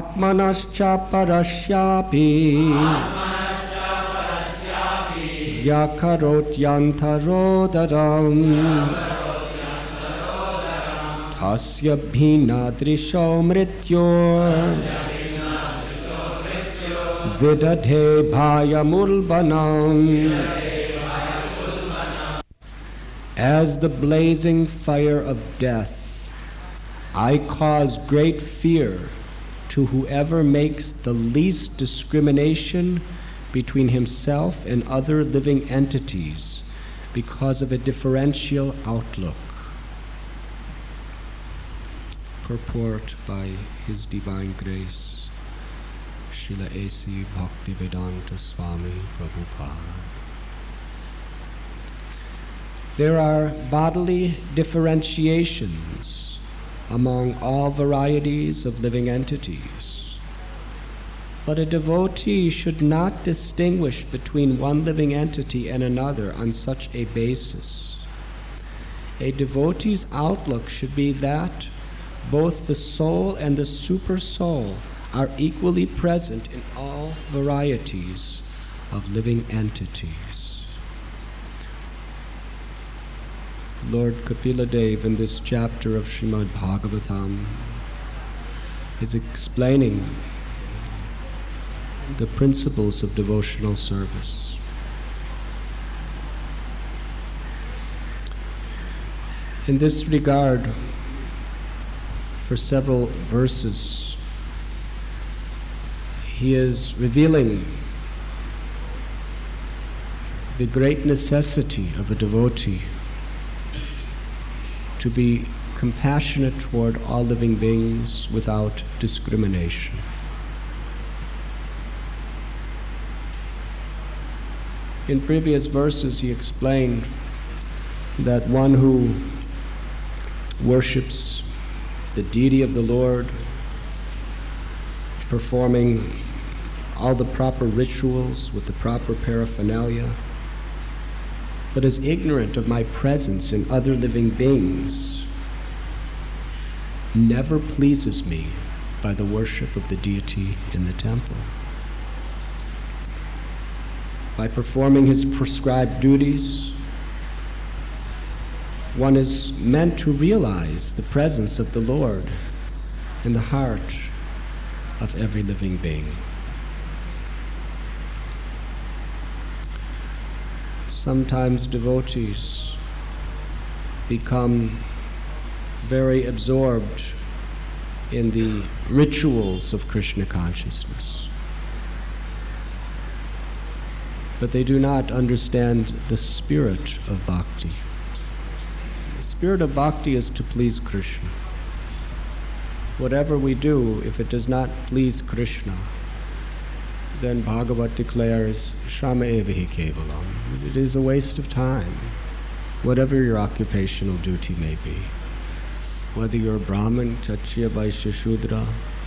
Atmanascha parashyapi yakarot yantarodaram tasya bhinadrisho mrityor vidadhe bhayamulbanam. As the blazing fire of death, I cause great fear to whoever makes the least discrimination between himself and other living entities because of a differential outlook. Purport by His Divine Grace, Srila A.C. Bhaktivedanta Swami Prabhupada. There are bodily differentiations among all varieties of living entities, but a devotee should not distinguish between one living entity and another on such a basis. A devotee's outlook should be that both the soul and the super-soul are equally present in all varieties of living entities. Lord Kapila Dev, in this chapter of Srimad Bhagavatam, is explaining the principles of devotional service. In this regard, for several verses, he is revealing the great necessity of a devotee to be compassionate toward all living beings without discrimination. In previous verses, he explained that one who worships the deity of the Lord, performing all the proper rituals with the proper paraphernalia, but is ignorant of my presence in other living beings, never pleases me by the worship of the deity in the temple. By performing his prescribed duties, one is meant to realize the presence of the Lord in the heart of every living being. Sometimes devotees become very absorbed in the rituals of Krishna consciousness, but they do not understand the spirit of bhakti. The spirit of bhakti is to please Krishna. Whatever we do, if it does not please Krishna, then Bhagavat declares, Shama evahi kevalam. It is a waste of time, whatever your occupational duty may be. Whether you're Brahmin, Kshatriya, Vaishya, Shudra,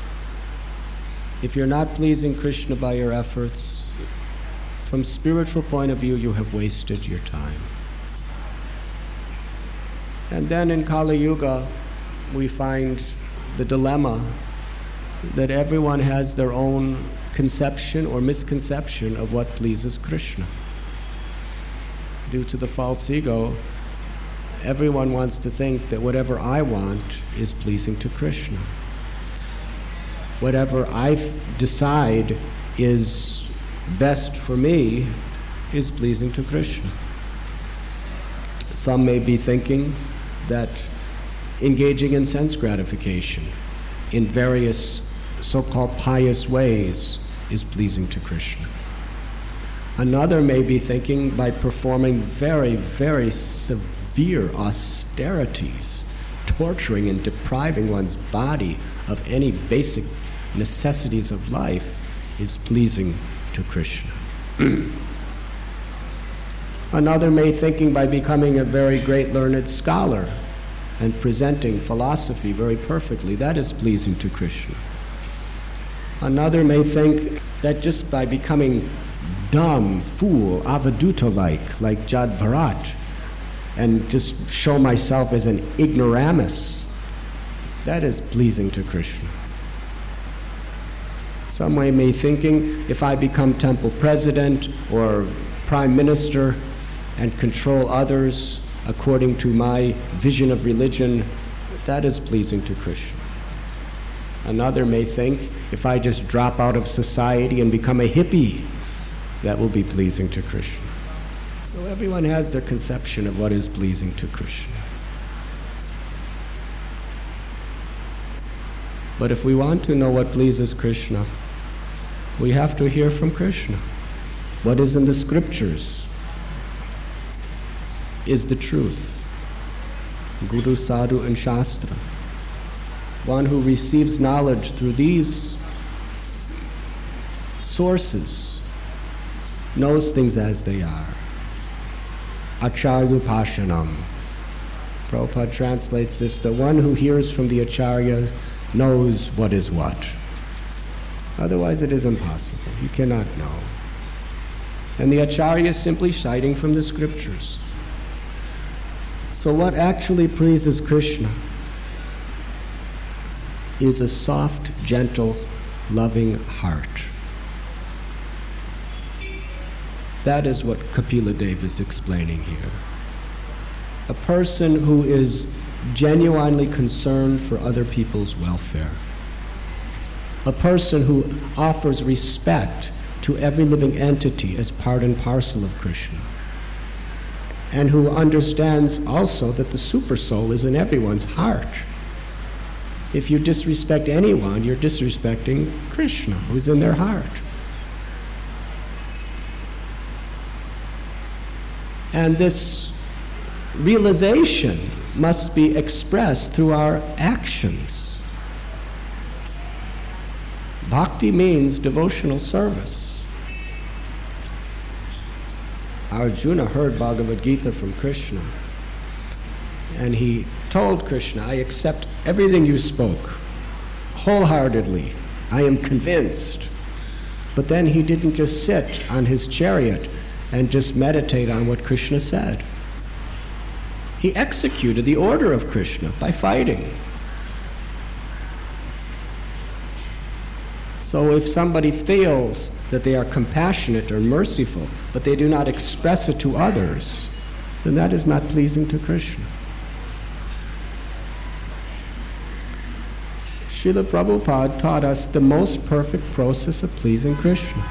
if you're not pleasing Krishna by your efforts, from spiritual point of view, you have wasted your time. And then in Kali Yuga, we find the dilemma that everyone has their own conception or misconception of what pleases Krishna. Due to the false ego, everyone wants to think that whatever I want is pleasing to Krishna. Whatever I decide is best for me is pleasing to Krishna. Some may be thinking that engaging in sense gratification in various so-called pious ways is pleasing to Krishna. Another may be thinking by performing very, very severe austerities, torturing and depriving one's body of any basic necessities of life is pleasing to Krishna. Another may thinking by becoming a very great learned scholar and presenting philosophy very perfectly, that is pleasing to Krishna. Another may think that just by becoming dumb, fool, avaduta-like Jad Bharat, and just show myself as an ignoramus, that is pleasing to Krishna. Some way may thinking, if I become temple president or prime minister and control others according to my vision of religion, that is pleasing to Krishna. Another may think, if I just drop out of society and become a hippie, that will be pleasing to Krishna. So everyone has their conception of what is pleasing to Krishna. But if we want to know what pleases Krishna, we have to hear from Krishna. What is in the scriptures is the truth. Guru, Sadhu, and Shastra. One who receives knowledge through these sources knows things as they are. Acharya Pashanam. Prabhupada translates this, the one who hears from the Acharya knows what is what. Otherwise it is impossible. You cannot know. And the Acharya is simply citing from the scriptures. So what actually pleases Krishna is a soft, gentle, loving heart. That is what Kapila Deva is explaining here. A person who is genuinely concerned for other people's welfare. A person who offers respect to every living entity as part and parcel of Krishna. And who understands also that the Supersoul is in everyone's heart. If you disrespect anyone, you're disrespecting Krishna, who's in their heart. And this realization must be expressed through our actions. Bhakti means devotional service. Arjuna heard Bhagavad Gita from Krishna, and he told Krishna, I accept everything you spoke, wholeheartedly. I am convinced. But then he didn't just sit on his chariot and just meditate on what Krishna said. He executed the order of Krishna by fighting. So if somebody feels that they are compassionate or merciful, but they do not express it to others, then that is not pleasing to Krishna. Srila Prabhupada taught us the most perfect process of pleasing Krishna.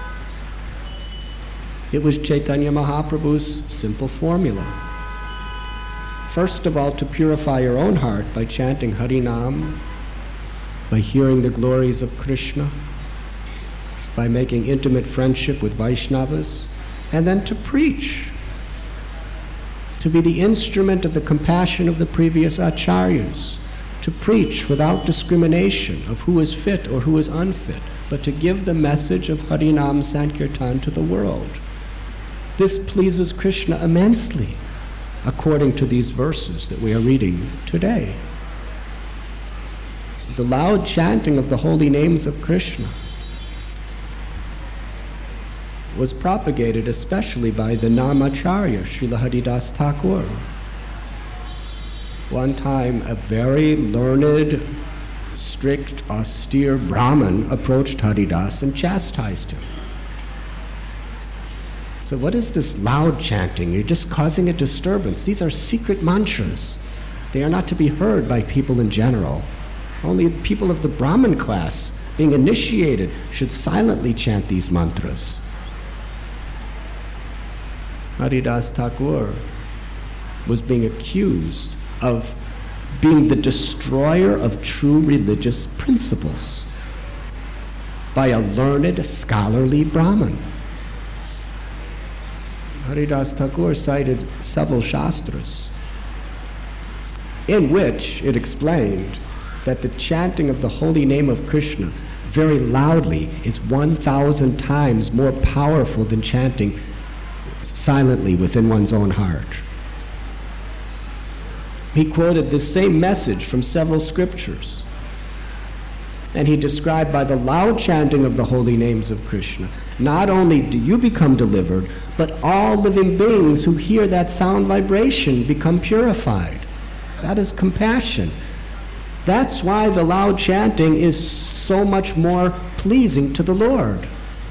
It was Chaitanya Mahaprabhu's simple formula. First of all, to purify your own heart by chanting Harinam, by hearing the glories of Krishna, by making intimate friendship with Vaishnavas, and then to preach, to be the instrument of the compassion of the previous acharyas, to preach without discrimination of who is fit or who is unfit, but to give the message of Harinam Sankirtan to the world. This pleases Krishna immensely, according to these verses that we are reading today. The loud chanting of the holy names of Krishna was propagated especially by the Namacharya, Srila Haridas Thakur. One time, a very learned, strict, austere Brahmin approached Haridas and chastised him. So what is this loud chanting? You're just causing a disturbance. These are secret mantras. They are not to be heard by people in general. Only people of the Brahmin class, being initiated, should silently chant these mantras. Haridas Thakur was being accused of being the destroyer of true religious principles by a learned, scholarly Brahmin. Haridas Thakur cited several Shastras in which it explained that the chanting of the holy name of Krishna very loudly is 1,000 times more powerful than chanting silently within one's own heart. He quoted the same message from several scriptures. And he described by the loud chanting of the holy names of Krishna, not only do you become delivered, but all living beings who hear that sound vibration become purified. That is compassion. That's why the loud chanting is so much more pleasing to the Lord.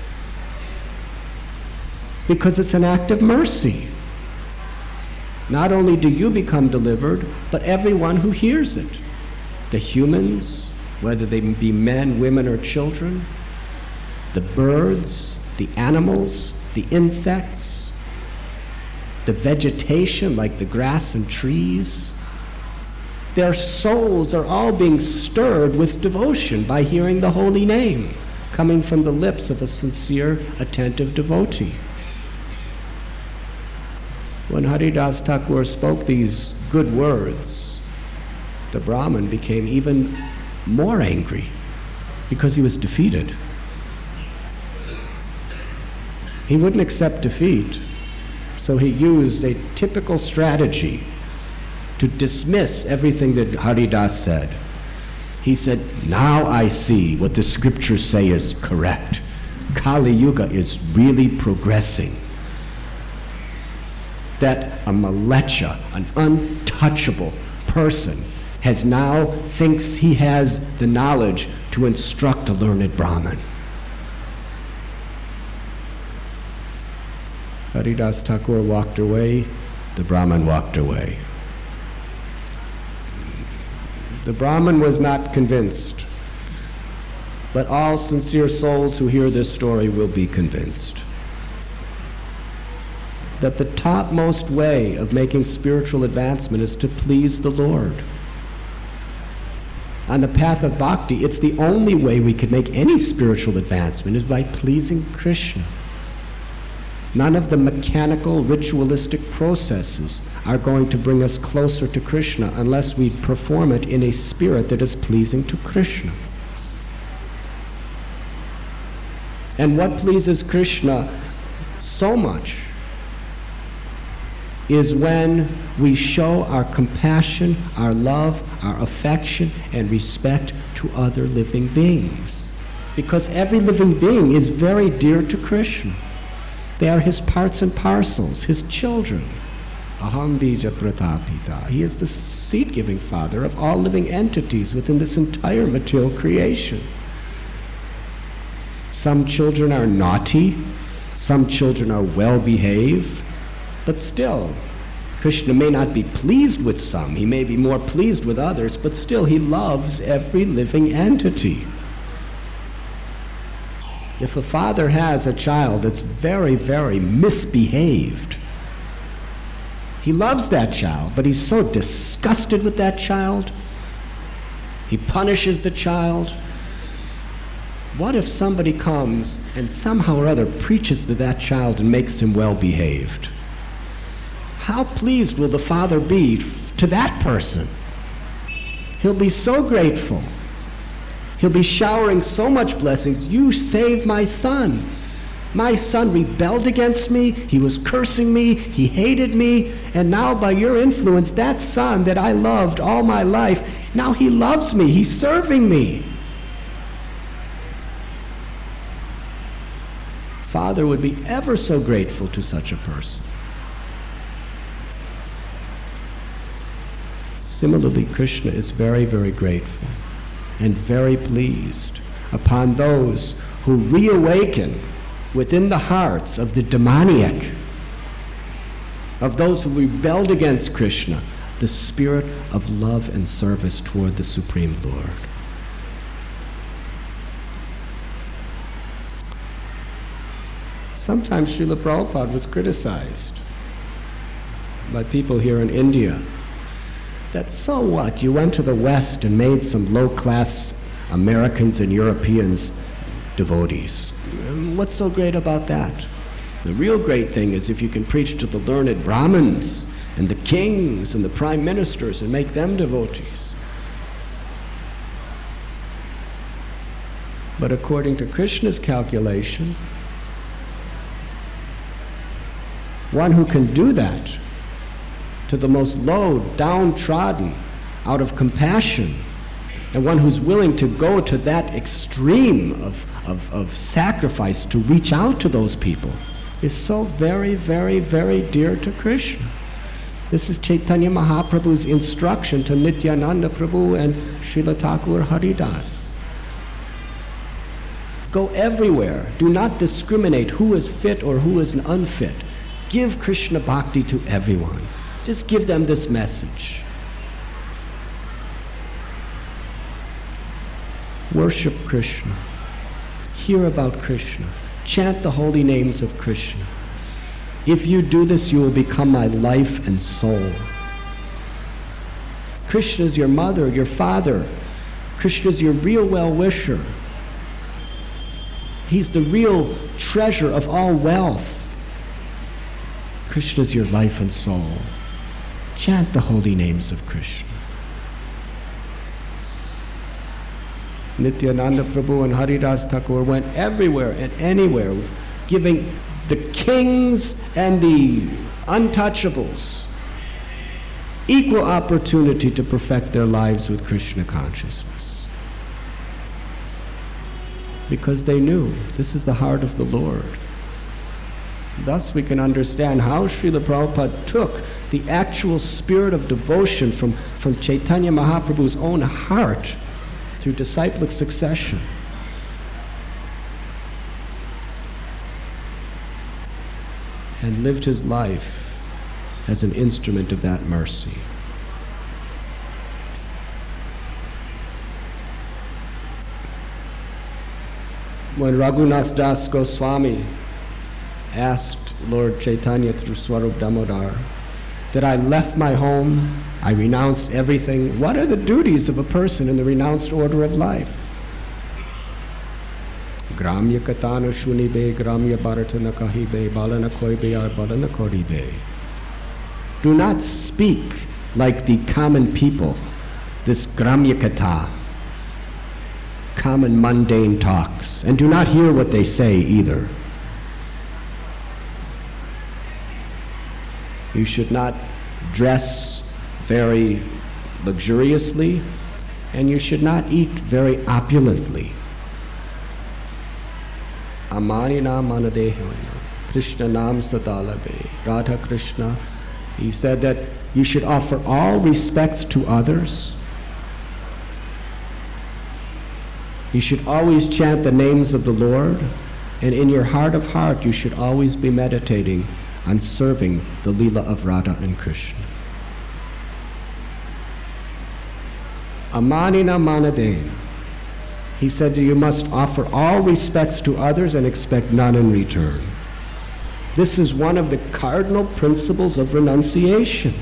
Because it's an act of mercy. Not only do you become delivered, but everyone who hears it. The humans, whether they be men, women, or children, the birds, the animals, the insects, the vegetation like the grass and trees, their souls are all being stirred with devotion by hearing the holy name coming from the lips of a sincere, attentive devotee. When Haridas Thakur spoke these good words, the Brahmin became even more angry because he was defeated. He wouldn't accept defeat, so he used a typical strategy to dismiss everything that Haridas said. He said, now I see what the scriptures say is correct. Kali Yuga is really progressing. That a malecha, an untouchable person, thinks he has the knowledge to instruct a learned Brahmin. Haridas Thakur walked away, the Brahmin walked away. The Brahmin was not convinced, but all sincere souls who hear this story will be convinced that the topmost way of making spiritual advancement is to please the Lord. On the path of bhakti, it's the only way we can make any spiritual advancement is by pleasing Krishna. None of the mechanical, ritualistic processes are going to bring us closer to Krishna unless we perform it in a spirit that is pleasing to Krishna. And what pleases Krishna so much is when we show our compassion, our love, our affection, and respect to other living beings. Because every living being is very dear to Krishna. They are his parts and parcels, his children. Aham bija pratapita. He is the seed-giving father of all living entities within this entire material creation. Some children are naughty, some children are well-behaved, but still, Krishna may not be pleased with some, he may be more pleased with others, but still he loves every living entity. If a father has a child that's very, very misbehaved, he loves that child, but he's so disgusted with that child, he punishes the child. What if somebody comes and somehow or other preaches to that child and makes him well-behaved? How pleased will the father be to that person? He'll be so grateful. He'll be showering so much blessings. You saved my son. My son rebelled against me. He was cursing me. He hated me. And now by your influence, that son that I loved all my life, now he loves me. He's serving me. Father would be ever so grateful to such a person. Similarly, Krishna is very, very grateful and very pleased upon those who reawaken within the hearts of the demoniac, of those who rebelled against Krishna, the spirit of love and service toward the Supreme Lord. Sometimes Srila Prabhupada was criticized by people here in India that, so what, you went to the West and made some low-class Americans and Europeans devotees. What's so great about that? The real great thing is if you can preach to the learned Brahmins and the kings and the prime ministers and make them devotees. But according to Krishna's calculation, one who can do that to the most low, downtrodden, out of compassion, and one who's willing to go to that extreme of sacrifice to reach out to those people, is so very, very, very dear to Krishna. This is Chaitanya Mahaprabhu's instruction to Nityananda Prabhu and Srila Thakur Haridas. Go everywhere. Do not discriminate who is fit or who is unfit. Give Krishna Bhakti to everyone. Just give them this message. Worship Krishna. Hear about Krishna. Chant the holy names of Krishna. If you do this, you will become my life and soul. Krishna is your mother, your father. Krishna is your real well-wisher. He's the real treasure of all wealth. Krishna is your life and soul. Chant the holy names of Krishna. Nityananda Prabhu and Haridas Thakur went everywhere and anywhere, giving the kings and the untouchables equal opportunity to perfect their lives with Krishna consciousness. Because they knew this is the heart of the Lord. Thus we can understand how Srila Prabhupada took the actual spirit of devotion from Chaitanya Mahaprabhu's own heart through disciplic succession. And lived his life as an instrument of that mercy. When Raghunath Das Goswami asked Lord Chaitanya through Swarup Damodar that I left my home, I renounced everything, what are the duties of a person in the renounced order of life? Gramya katana shunibe, gramya bharatana kahibe, balana koibe ar balana koribe. Do not speak like the common people, this gramya kata, common mundane talks, and do not hear what they say either. You should not dress very luxuriously, and you should not eat very opulently. Amanina manadehana, Krishna nam sadalabe, Radha Krishna. He said that you should offer all respects to others. You should always chant the names of the Lord, and in your heart of heart you should always be meditating on serving the Leela of Radha and Krishna. Amanina manadena. He said that you must offer all respects to others and expect none in return. This is one of the cardinal principles of renunciation.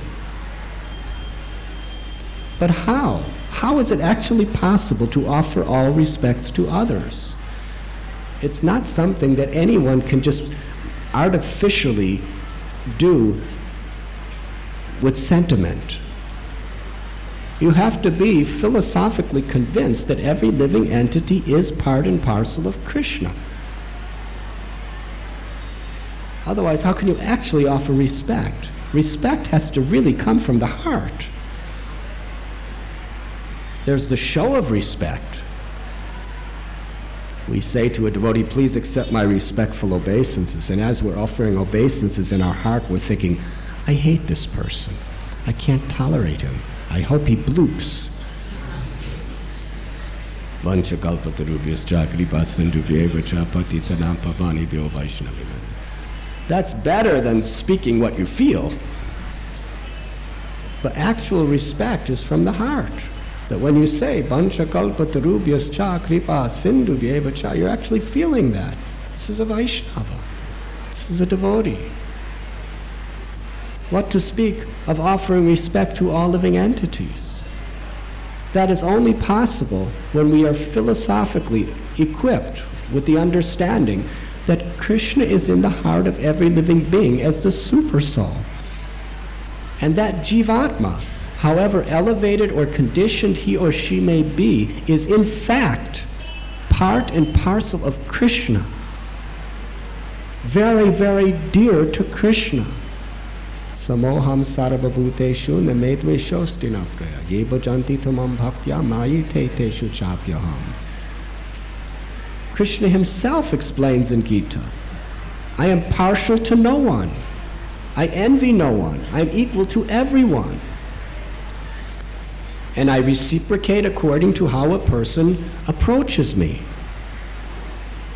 But how? How is it actually possible to offer all respects to others? It's not something that anyone can just artificially do with sentiment. You have to be philosophically convinced that every living entity is part and parcel of Krishna. Otherwise, how can you actually offer respect? Respect has to really come from the heart. There's the show of respect. We say to a devotee, please accept my respectful obeisances. And as we're offering obeisances in our heart, we're thinking, I hate this person. I can't tolerate him. I hope he bloops. That's better than speaking what you feel. But actual respect is from the heart. That when you say, Banchakalpatarubhyascha kripa sindhubhyevacha, you're actually feeling that. This is a Vaishnava. This is a devotee. What to speak of offering respect to all living entities? That is only possible when we are philosophically equipped with the understanding that Krishna is in the heart of every living being as the super soul. And that Jivatma, however elevated or conditioned he or she may be, is in fact part and parcel of Krishna. Very, very dear to Krishna. Samoham sarvabhuteshu namedveshostina praya ye bhajanti tamam bhaktya mayite teshu chapyaham. Krishna himself explains in Gita, I am partial to no one. I envy no one. I am equal to everyone. And I reciprocate according to how a person approaches me.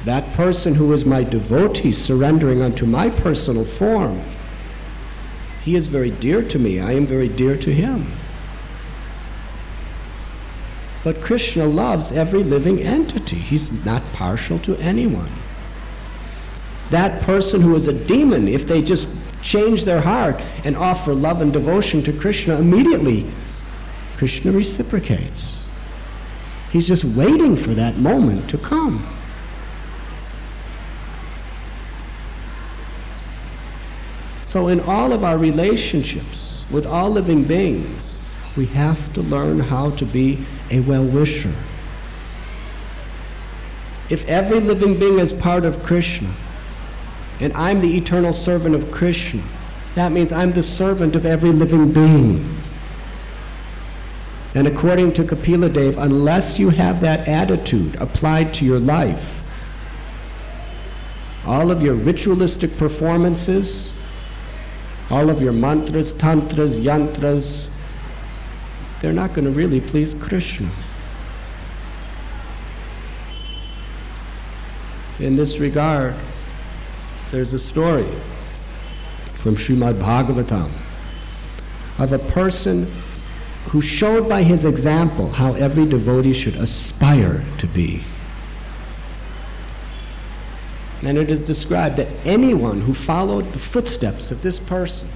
that person who is my devotee surrendering unto my personal form, he is very dear to me. I am very dear to him. But Krishna loves every living entity. He's not partial to anyone. That person who is a demon, if they just change their heart and offer love and devotion to Krishna immediately, Krishna reciprocates. He's just waiting for that moment to come. So in all of our relationships with all living beings, we have to learn how to be a well-wisher. If every living being is part of Krishna, and I'm the eternal servant of Krishna, that means I'm the servant of every living being. And according to Kapila Dev, unless you have that attitude applied to your life, all of your ritualistic performances, all of your mantras, tantras, yantras, they're not going to really please Krishna. In this regard, there's a story from Srimad Bhagavatam of a person who showed by his example how every devotee should aspire to be. And it is described that anyone who followed the footsteps of this person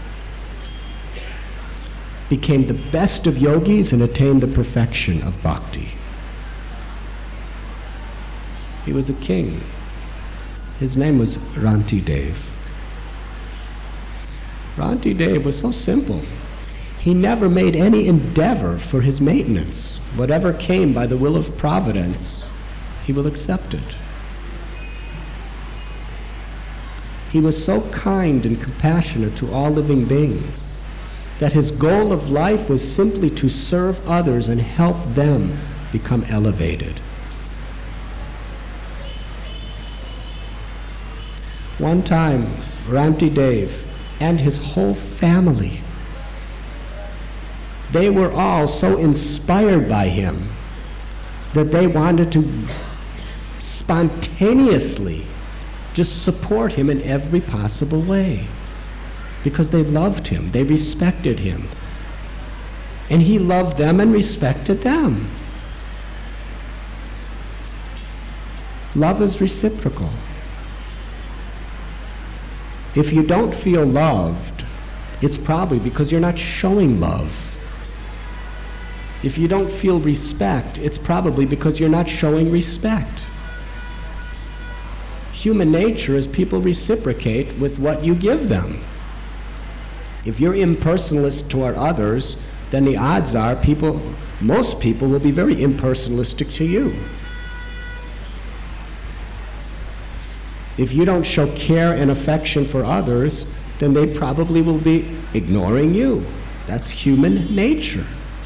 became the best of yogis and attained the perfection of bhakti. He was a king. His name was Ranti Dev. Ranti Dev was so simple. He never made any endeavor for his maintenance. Whatever came by the will of Providence, he will accept it. He was so kind and compassionate to all living beings that his goal of life was simply to serve others and help them become elevated. One time, Ranti Dev and his whole family, they were all so inspired by him that they wanted to spontaneously just support him in every possible way because they loved him, they respected him, and he loved them and respected them. Love is reciprocal. If you don't feel loved, it's probably because you're not showing love. If you don't feel respect, it's probably because you're not showing respect. Human nature is people reciprocate with what you give them. If you're impersonalist toward others, then the odds are most people will be very impersonalistic to you. If you don't show care and affection for others, then they probably will be ignoring you. That's human nature.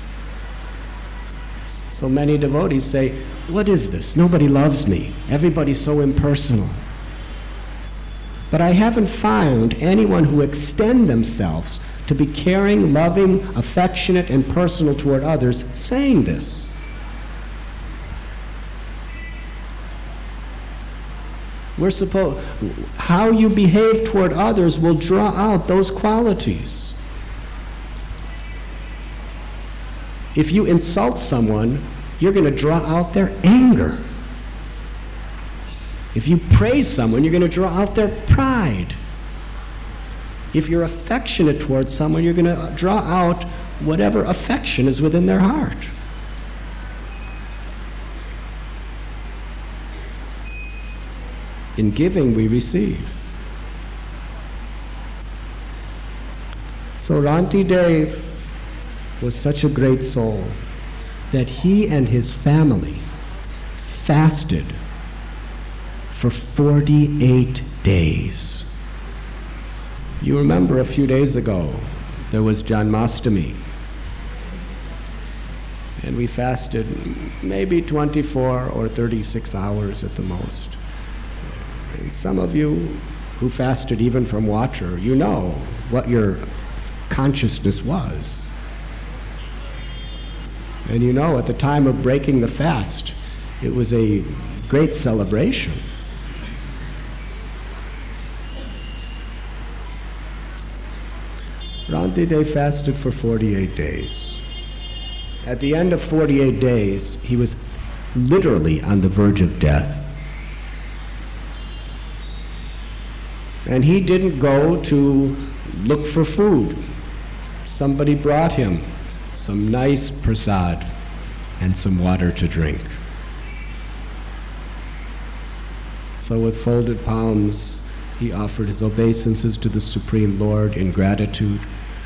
So many devotees say, what is this? Nobody loves me. Everybody's so impersonal. But I haven't found anyone who extend themselves to be caring, loving, affectionate, and personal toward others saying this. How you behave toward others will draw out those qualities. If you insult someone, you're going to draw out their anger. If you praise someone, you're going to draw out their pride. If you're affectionate towards someone, you're going to draw out whatever affection is within their heart. In giving, we receive. So Ranti Dev was such a great soul that he and his family fasted for 48 days. You remember a few days ago, there was Janmashtami. And we fasted maybe 24 or 36 hours at the most. And some of you who fasted even from water, you know what your consciousness was. And you know at the time of breaking the fast, it was a great celebration. Rantidev fasted for 48 days. At the end of 48 days, he was literally on the verge of death. And he didn't go to look for food. Somebody brought him some nice prasad and some water to drink. So with folded palms, he offered his obeisances to the Supreme Lord in gratitude.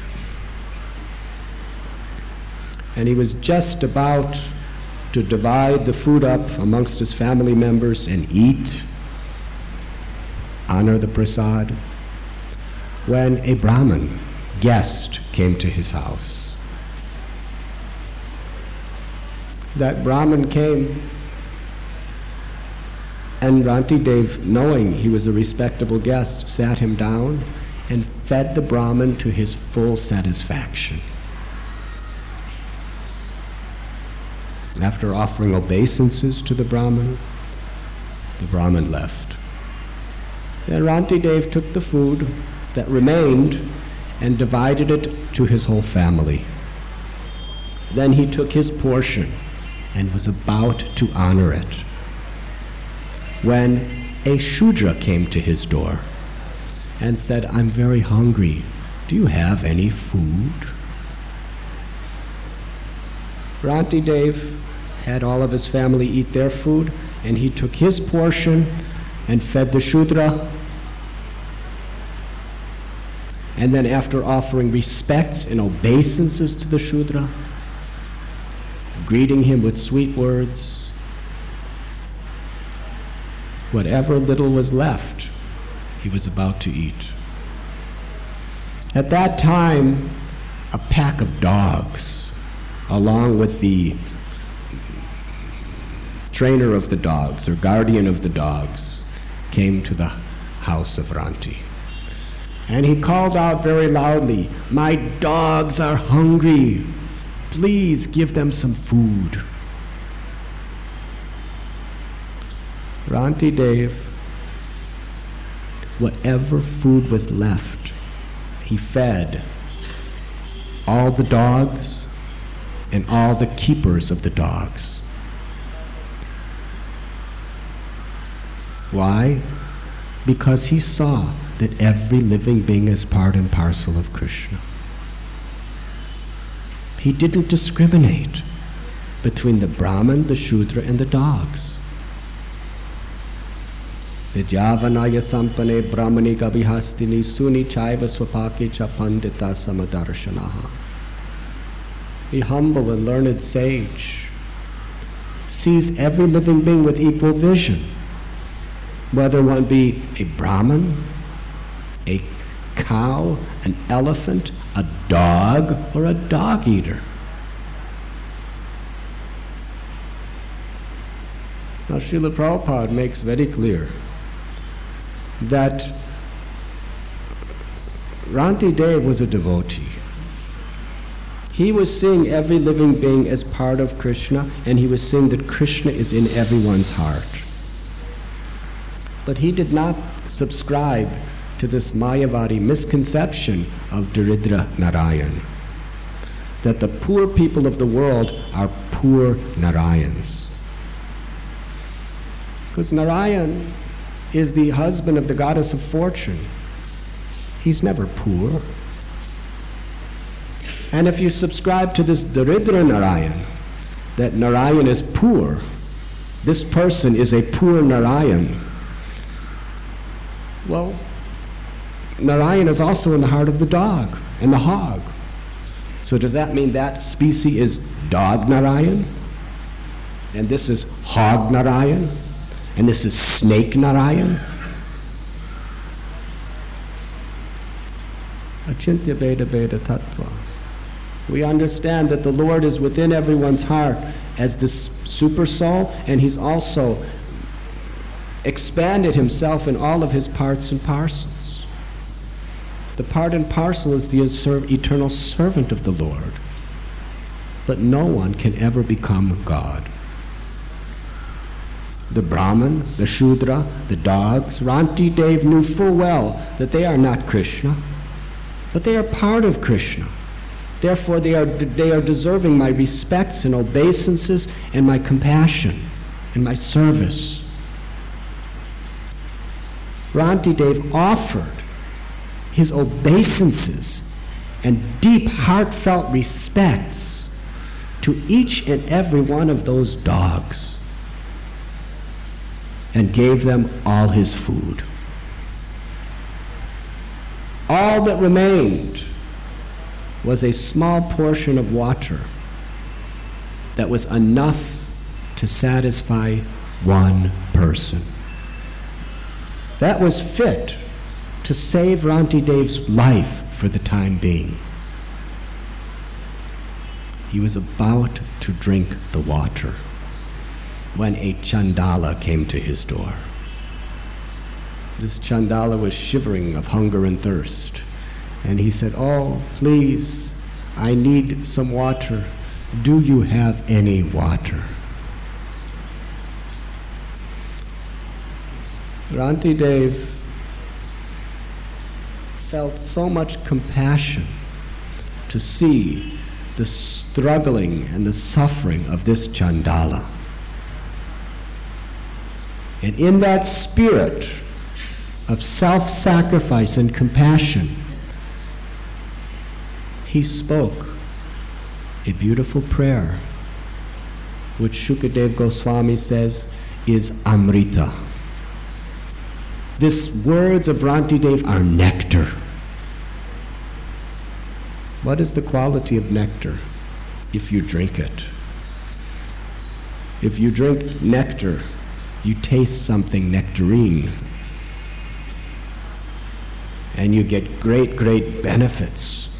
And he was just about to divide the food up amongst his family members and eat, honor the prasad, when a Brahmin guest came to his house. That Brahmin came, and Rantidev, knowing he was a respectable guest, sat him down and fed the Brahmin to his full satisfaction. After offering obeisances to the Brahmin left. Then Rantidev took the food that remained and divided it to his whole family. Then he took his portion and was about to honor it, when a Shudra came to his door and said, "I'm very hungry. Do you have any food?" Rantidev had all of his family eat their food, and he took his portion and fed the Shudra. And then after offering respects and obeisances to the Shudra, greeting him with sweet words, whatever little was left, he was about to eat. At that time, a pack of dogs, along with the trainer of the dogs or guardian of the dogs, came to the house of Ranti. And he called out very loudly, "My dogs are hungry. Please give them some food." Rantidev, whatever food was left, he fed all the dogs and all the keepers of the dogs. Why? Because he saw that every living being is part and parcel of Krishna. He didn't discriminate between the Brahmin, the Shudra, and the dogs. Vidyavanaya sampane brahmani kabihastini suni chaiva swapake cha pandita samadarshanaha. The humble and learned sage sees every living being with equal vision, whether one be a Brahmin, a cow, an elephant, a dog, or a dog eater. Now Srila Prabhupada makes very clear that Rantidev was a devotee. He was seeing every living being as part of Krishna, and he was seeing that Krishna is in everyone's heart. But he did not subscribe to this Mayavadi misconception of Daridra Narayan, that the poor people of the world are poor Narayans. Because Narayan is the husband of the goddess of fortune. He's never poor. And if you subscribe to this Daridra Narayan, that Narayan is poor, this person is a poor Narayan, well, Narayan is also in the heart of the dog and the hog. So does that mean that species is dog Narayan? And this is hog Narayan? And this is snake Narayan? Achintya Veda Veda Tattva. We understand that the Lord is within everyone's heart as this super soul, and he's also expanded himself in all of his parts and parcels. The part and parcel is the eternal servant of the Lord. But no one can ever become God. The Brahmin, the Shudra, the dogs, Rantidev knew full well that they are not Krishna. but they are part of Krishna. Therefore, they are deserving my respects and obeisances and my compassion and my service. Rantidev offered his obeisances and deep, heartfelt respects to each and every one of those dogs and gave them all his food. All that remained was a small portion of water that was enough to satisfy one person. That was fit to save Rantidev's life for the time being. He was about to drink the water when a Chandala came to his door. This Chandala was shivering of hunger and thirst, and he said, "Oh, please, I need some water. Do you have any water?" Rantidev felt so much compassion to see the struggling and the suffering of this Chandala. And in that spirit of self-sacrifice and compassion, he spoke a beautiful prayer, which Shukadev Goswami says is Amrita. These words of Rantidev are nectar. What is the quality of nectar? If you drink it. If you drink nectar, you taste something nectarine. And you get great, great benefits.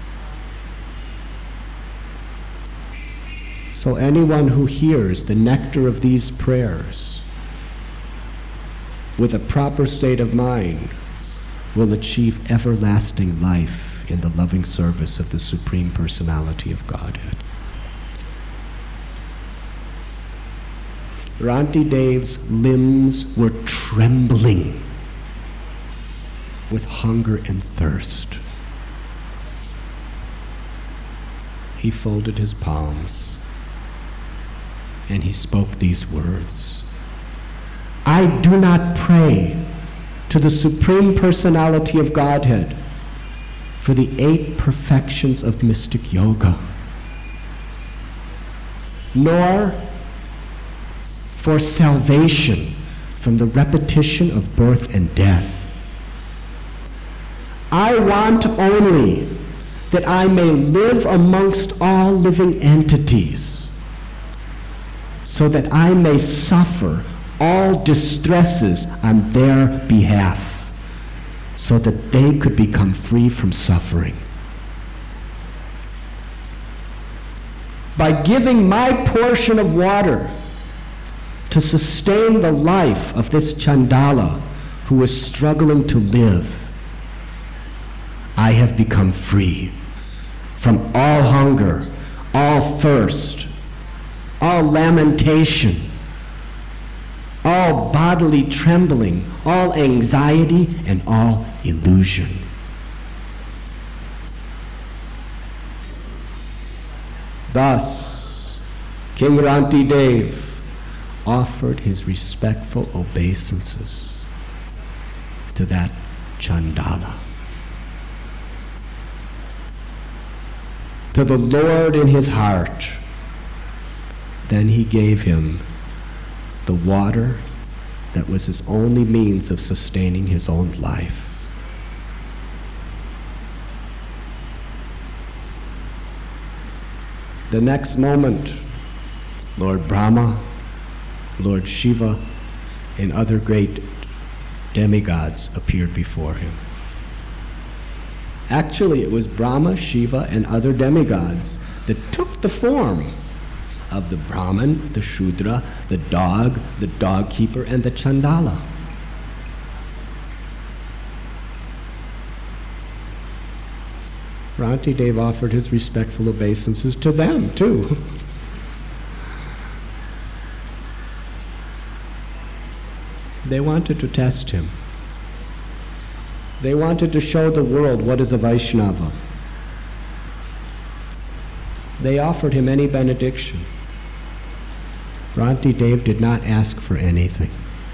So anyone who hears the nectar of these prayers with a proper state of mind will achieve everlasting life in the loving service of the Supreme Personality of Godhead. Rantidev's limbs were trembling with hunger and thirst. He folded his palms and he spoke these words: "I do not pray to the Supreme Personality of Godhead for the 8 perfections of mystic yoga, nor for salvation from the repetition of birth and death. I want only that I may live amongst all living entities, so that I may suffer all distresses on their behalf, so that they could become free from suffering. By giving my portion of water to sustain the life of this Chandala who is struggling to live, I have become free from all hunger, all thirst, all lamentation, all bodily trembling, all anxiety, and all illusion." Thus, King Rantidev offered his respectful obeisances to that Chandala, to the Lord in his heart. Then he gave him the water that was his only means of sustaining his own life. The next moment, Lord Brahma, Lord Shiva, and other great demigods appeared before him. Actually, it was Brahma, Shiva, and other demigods that took the form of the Brahman, the Shudra, the dog keeper, and the Chandala. Rantidev offered his respectful obeisances to them, too. They wanted to test him. They wanted to show the world what is a Vaishnava. They offered him any benediction. Ranti Dev did not ask for anything.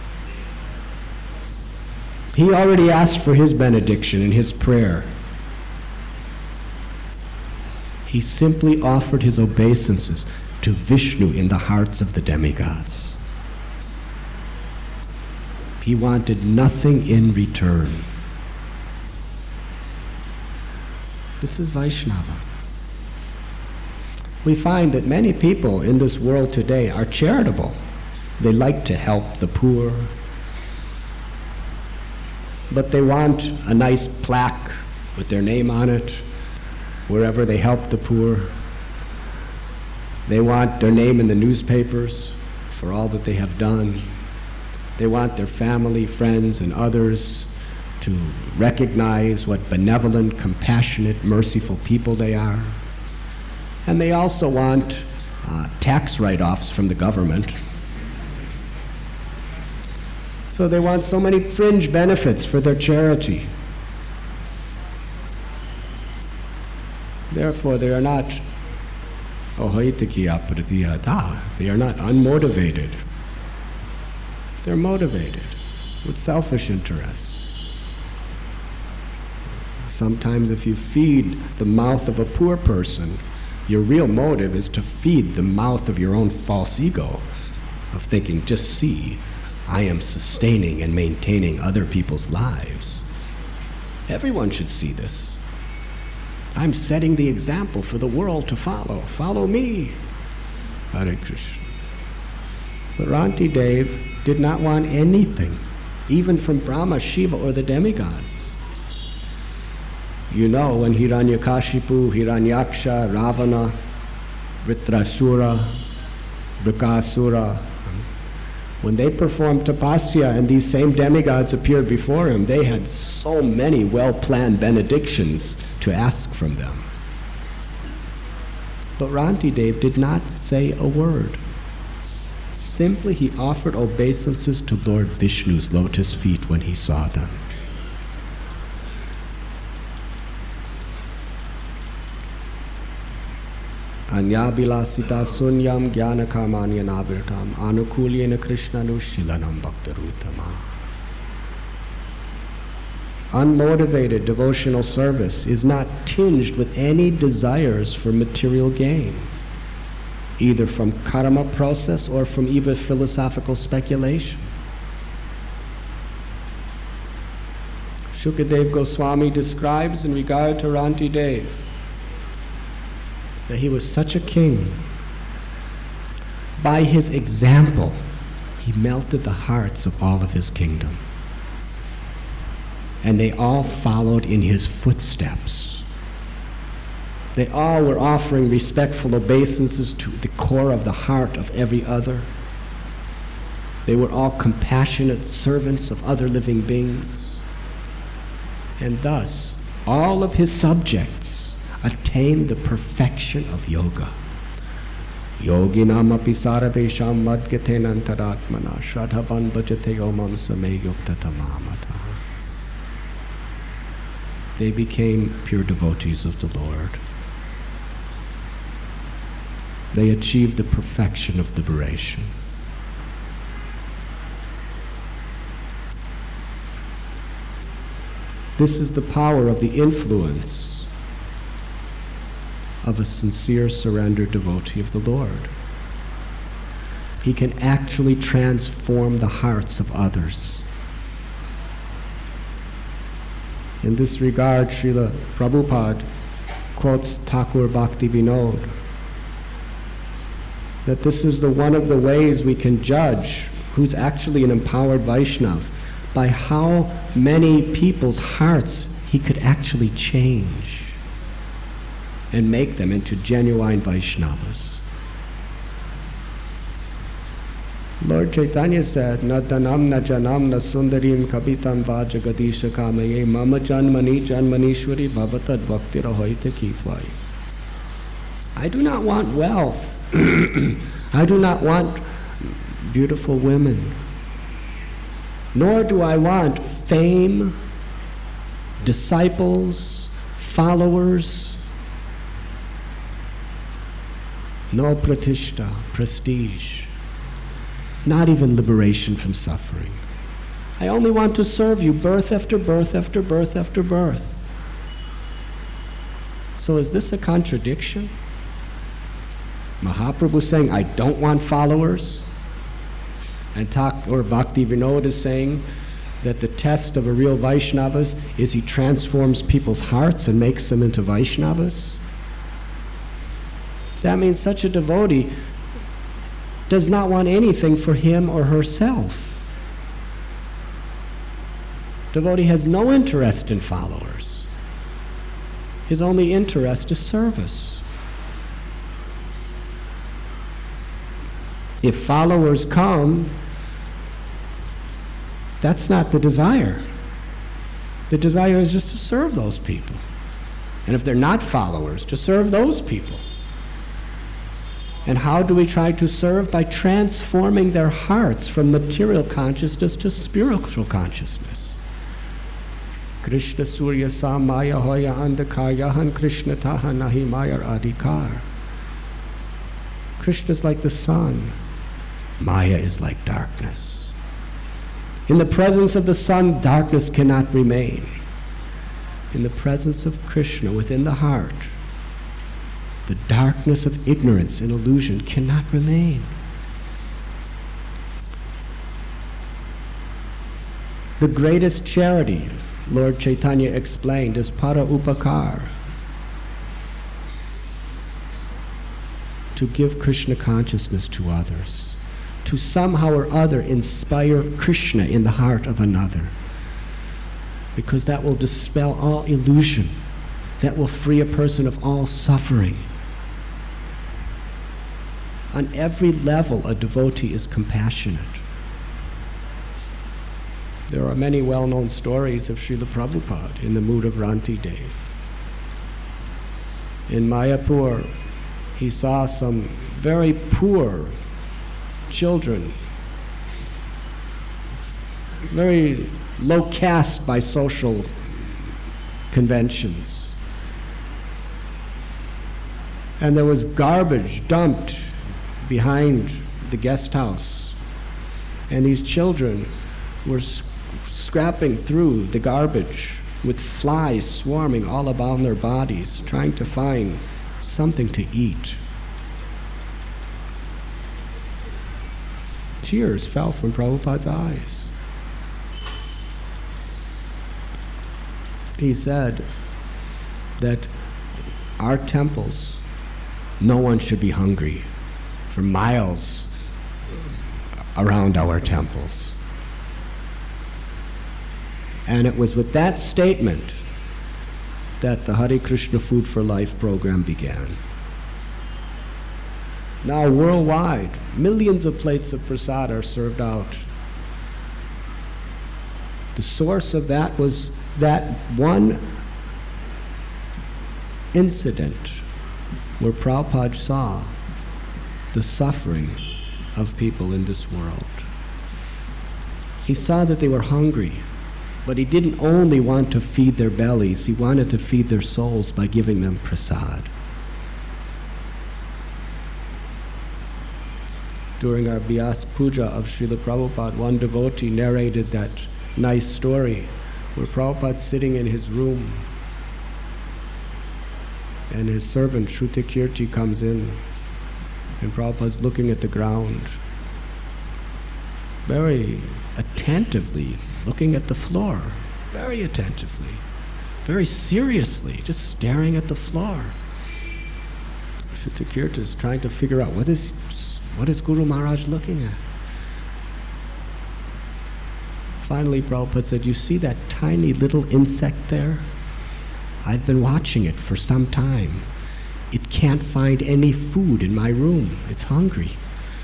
He already asked for his benediction in his prayer. He simply offered his obeisances to Vishnu in the hearts of the demigods. He wanted nothing in return. This is Vaishnava. We find that many people in this world today are charitable. They like to help the poor, but they want a nice plaque with their name on it wherever they help the poor. They want their name in the newspapers for all that they have done. They want their family, friends, and others to recognize what benevolent, compassionate, merciful people they are. And they also want tax write-offs from the government. So they want so many fringe benefits for their charity. Therefore, they are not they are not unmotivated. They're motivated with selfish interests. Sometimes if you feed the mouth of a poor person, your real motive is to feed the mouth of your own false ego, of thinking, just see, I am sustaining and maintaining other people's lives. Everyone should see this. I'm setting the example for the world to follow. Follow me. Hare Krishna. But Ranti Dev did not want anything, even from Brahma, Shiva, or the demigods. You know, when Hiranyakashipu, Hiranyaksha, Ravana, Vritrasura, Brikasura, when they performed tapasya and these same demigods appeared before him, they had so many well-planned benedictions to ask from them. But Ranti Dev did not say a word. Simply he offered obeisances to Lord Vishnu's lotus feet when he saw them. Anyabilasita sunyam jnana karmanyanabhritam anukulyena krishnanushilanam bhaktarutama. Unmotivated devotional service is not tinged with any desires for material gain, either from karma process or from even philosophical speculation. Shukadev Goswami describes in regard to Ranti Dev that he was such a king. By his example, he melted the hearts of all of his kingdom. And they all followed in his footsteps. They all were offering respectful obeisances to the core of the heart of every other. They were all compassionate servants of other living beings. And thus, all of his subjects attained the perfection of yoga. Yoginam api sarvesham madgatena antaratmana shradhavan bhajate omam same yuktatamamata. They became pure devotees of the Lord. They achieved the perfection of liberation. This is the power of the influence of a sincere, surrendered devotee of the Lord. He can actually transform the hearts of others. In this regard, Srila Prabhupada quotes Thakur Bhakti Vinod, that this is one of the ways we can judge who's actually an empowered Vaishnava, by how many people's hearts he could actually change and make them into genuine Vaishnavas. Lord Chaitanya said, "Na dhanam na janam na sundarim kabitam va jagadisha kamaye mama janmani janmanishwari bhavatad bhaktira hoita kitvai." I do not want wealth. I do not want beautiful women. Nor do I want fame disciples, followers. No pratishta, prestige. Not even liberation from suffering. I only want to serve you birth after birth after birth after birth. So is this a contradiction? Mahaprabhu saying, I don't want followers. And Thakur Bhakti Vinod is saying that the test of a real Vaishnava is he transforms people's hearts and makes them into Vaishnavas. That means such a devotee does not want anything for him or herself. Devotee has no interest in followers. His only interest is service. If followers come, that's not the desire. The desire is just to serve those people. And if they're not followers, to serve those people. And how do we try to serve? By transforming their hearts from material consciousness to spiritual consciousness. Krishna Surya Sa Maya Hoya Andhakayahan Krishna Taha Nahi Mayar Adhikar. Krishna is like the sun. Maya is like darkness. In the presence of the sun, darkness cannot remain. In the presence of Krishna within the heart, the darkness of ignorance and illusion cannot remain. The greatest charity, Lord Chaitanya explained, is para upakar. To give Krishna consciousness to others. To somehow or other inspire Krishna in the heart of another. Because that will dispel all illusion. That will free a person of all suffering. On every level, a devotee is compassionate. There are many well-known stories of Srila Prabhupada in the mood of Ranti Dev. In Mayapur, he saw some very poor children, very low caste by social conventions. And there was garbage dumped behind the guest house. And these children were scrapping through the garbage with flies swarming all about their bodies, trying to find something to eat. Tears fell from Prabhupada's eyes. He said that our temples, no one should be hungry for miles around our temples. And it was with that statement that the Hare Krishna Food for Life program began. Now worldwide, millions of plates of prasad are served out. The source of that was that one incident where Prabhupada saw the suffering of people in this world. He saw that they were hungry, but he didn't only want to feed their bellies, he wanted to feed their souls by giving them prasad. During our Vyas Puja of Srila Prabhupada, one devotee narrated that nice story where Prabhupada's sitting in his room and his servant Shrutakirti comes in and Prabhupada's looking at the ground, very attentively looking at the floor, very attentively, very seriously, just staring at the floor. Shrutakirti is trying to figure out what is Guru Maharaj looking at. Finally, Prabhupada said, "You see that tiny little insect there? I've been watching it for some time. It can't find any food in my room. It's hungry.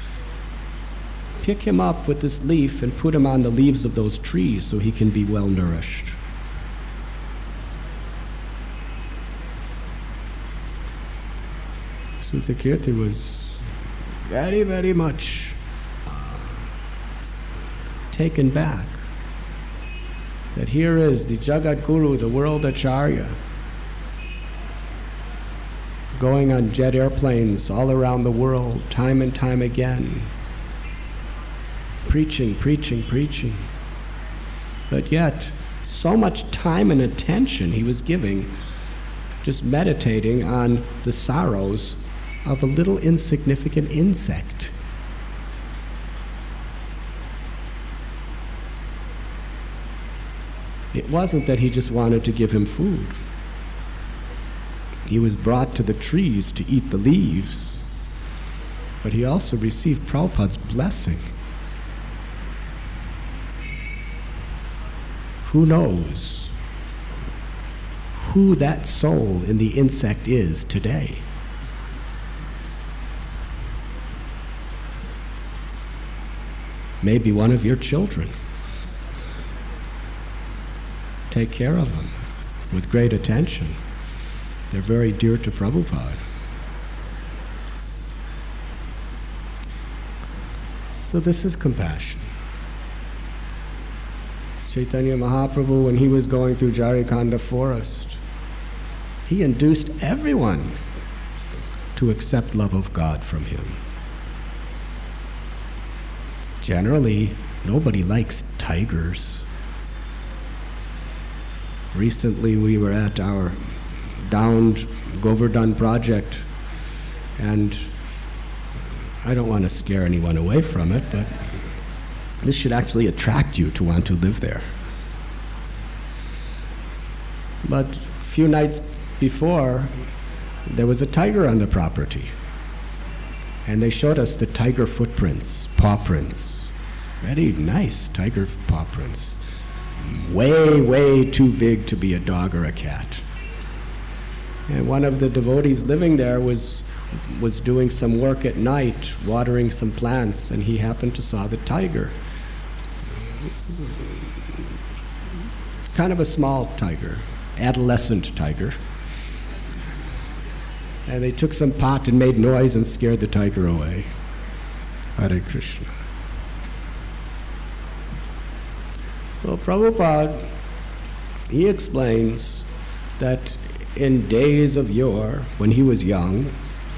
Pick him up with this leaf and put him on the leaves of those trees so he can be well nourished." Shrutakirti was very, very much taken back. that here is the Jagat Guru, the world Acharya, going on jet airplanes all around the world, time and time again, preaching, preaching, preaching. But yet, so much time and attention he was giving just meditating on the sorrows of a little insignificant insect. It wasn't that he just wanted to give him food. He was brought to the trees to eat the leaves, but he also received Prabhupada's blessing. Who knows who that soul in the insect is today? Maybe one of your children. Take care of them with great attention. They're very dear to Prabhupada. So this is compassion. Chaitanya Mahaprabhu, when he was going through Jarikhanda forest, he induced everyone to accept love of God from him. Generally, nobody likes tigers. Recently we were at our downed Govardhan project, and I don't want to scare anyone away from it, but this should actually attract you to want to live there. But a few nights before, there was a tiger on the property, and they showed us the tiger footprints, paw prints. Very nice tiger paw prints. Way, way too big to be a dog or a cat. And one of the devotees living there was doing some work at night, watering some plants, and he happened to saw the tiger. Kind of a small tiger, adolescent tiger. And they took some pot and made noise and scared the tiger away. Hare Krishna. Well, Prabhupada, he explains that in days of yore, when he was young,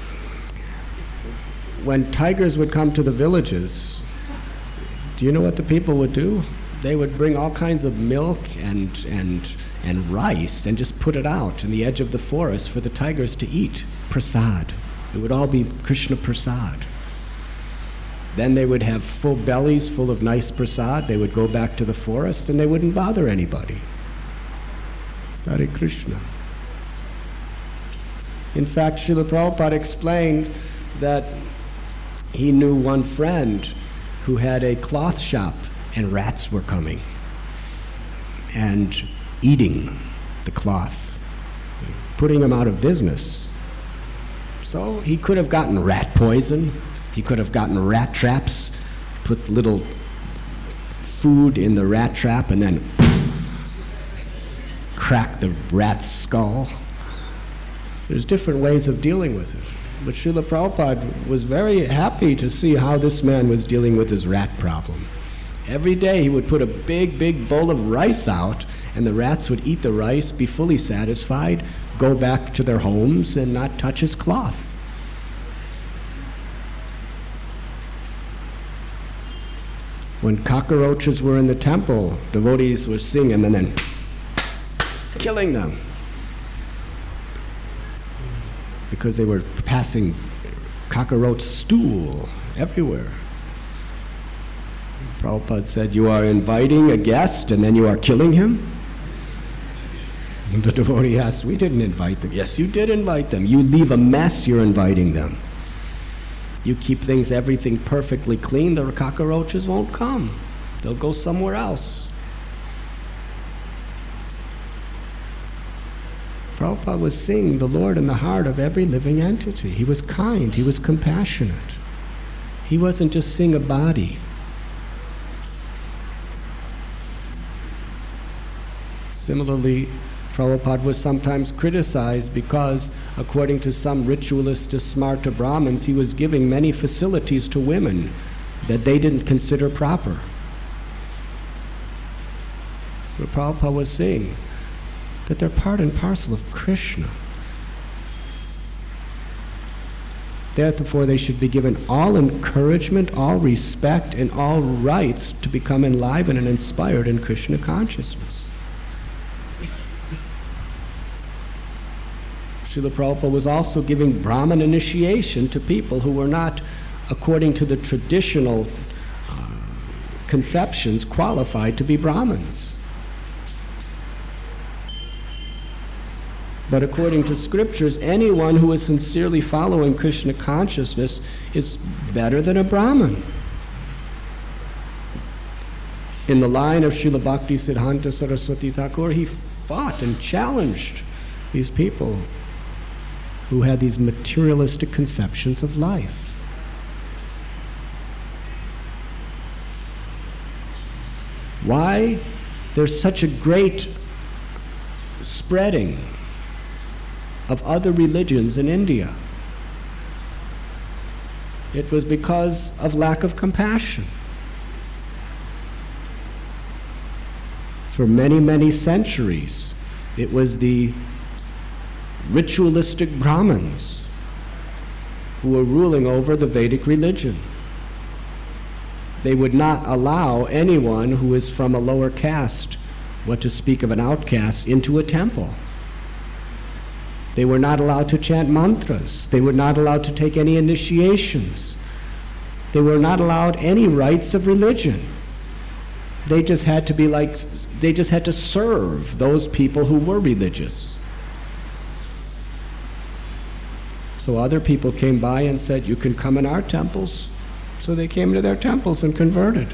when tigers would come to the villages, do you know what the people would do? They would bring all kinds of milk and rice and just put it out in the edge of the forest for the tigers to eat. Prasad. It would all be Krishna Prasad. Then they would have full bellies full of nice prasad. They would go back to the forest and they wouldn't bother anybody. Hare Krishna. In fact, Srila Prabhupada explained that he knew one friend who had a cloth shop and rats were coming and eating the cloth, putting him out of business. So he could have gotten rat poison, he could have gotten rat traps, put little food in the rat trap and then crack the rat's skull. There's different ways of dealing with it. But Srila Prabhupada was very happy to see how this man was dealing with his rat problem. Every day he would put a big, big bowl of rice out, and the rats would eat the rice, be fully satisfied, go back to their homes, and not touch his cloth. When cockroaches were in the temple, devotees were singing and then killing them, because they were passing cockroach stool everywhere. Prabhupada said, "You are inviting a guest and then you are killing him?" And the devotee asked, "We didn't invite them." "Yes, you did invite them. You leave a mess, you're inviting them. You keep everything perfectly clean, the cockroaches won't come. They'll go somewhere else." Prabhupada was seeing the Lord in the heart of every living entity. He was kind, he was compassionate. He wasn't just seeing a body. Similarly, Prabhupada was sometimes criticized because, according to some ritualist Smarta Brahmins, he was giving many facilities to women that they didn't consider proper. where Prabhupada was saying that they're part and parcel of Krishna. Therefore, they should be given all encouragement, all respect, and all rights to become enlivened and inspired in Krishna consciousness. Srila Prabhupada was also giving Brahman initiation to people who were not, according to the traditional conceptions, qualified to be Brahmins. But according to scriptures, anyone who is sincerely following Krishna consciousness is better than a Brahmin. In the line of Srila Bhakti Siddhanta Saraswati Thakur, he fought and challenged these people who had these materialistic conceptions of life. Why there's such a great spreading of other religions in India? It was because of lack of compassion. For many, many centuries, it was the ritualistic Brahmins who were ruling over the Vedic religion. They would not allow anyone who is from a lower caste, what to speak of an outcast, into a temple. They were not allowed to chant mantras. They were not allowed to take any initiations. They were not allowed any rites of religion. They just had to serve those people who were religious. So other people came by and said, you can come in our temples. So they came to their temples and converted.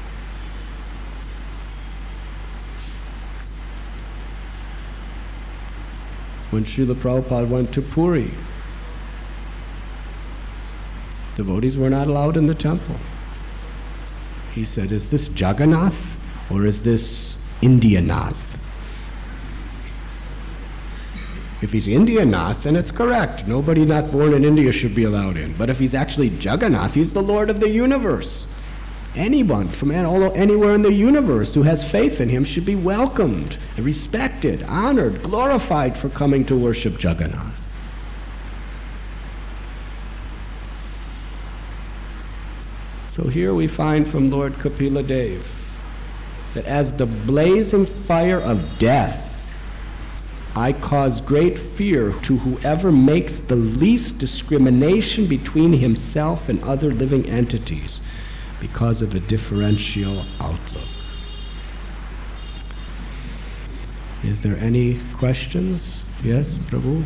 When Srila Prabhupada went to Puri, devotees were not allowed in the temple. He said, is this Jagannath or is this Indianath? If he's Indianath, then it's correct. Nobody not born in India should be allowed in. But if he's actually Jagannath, he's the Lord of the universe. Anyone from anywhere in the universe who has faith in him should be welcomed, respected, honored, glorified for coming to worship Jagannath. So here we find from Lord Kapila Dev that as the blazing fire of death, I cause great fear to whoever makes the least discrimination between himself and other living entities, because of a differential outlook. Is there any questions? Yes, Prabhu?